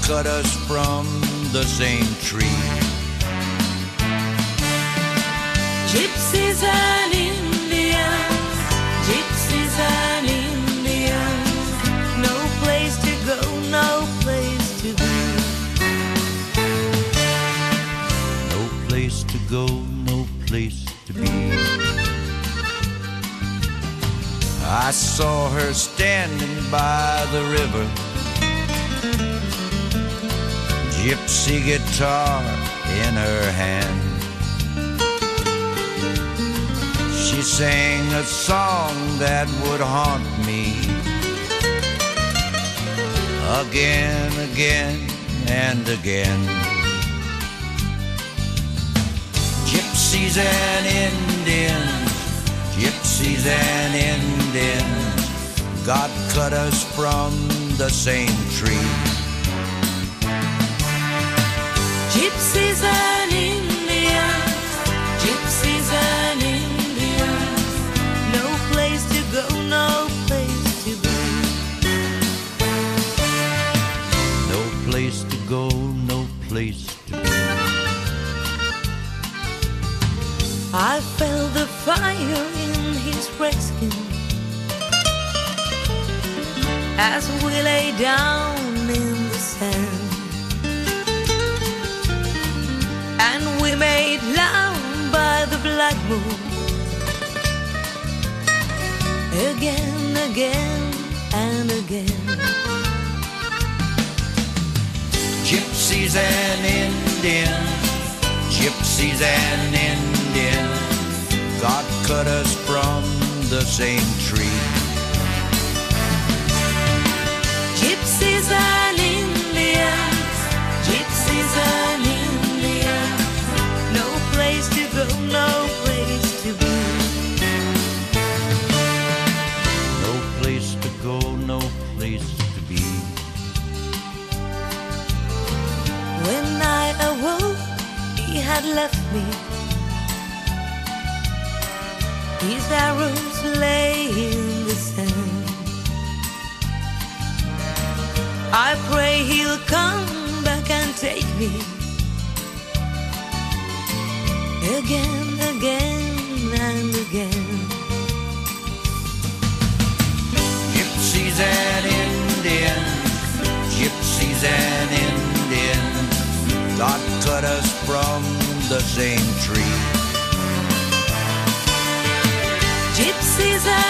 cut us from the same tree. Gypsies and Indians, gypsies and Indians, no place to go, no place to be. No place to go, no place to be. I saw her standing by the river, gypsy guitar in her hand. She sang a song that would haunt me again, again, and again. Gypsies and Indians, gypsies and Indians, God cut us from the same tree. Gypsies and Indians, gypsies and Indians, no place to go, no place to be. No place to go, no place to be. I felt the fire in his red skin as we lay down in the sand, and we made love by the black moon, again, again, and again. Gypsies and Indians, gypsies and Indians, God cut us from the same tree. Gypsies and Indians, gypsies and Indians, no place to go, no place to be. No place to go, no place to be. When I awoke, he had left me. His arrows lay in the sand. I pray he'll come back and take me again, again, and again. Gypsies and Indians, gypsies and Indians, God cut us from the same tree. Gypsies and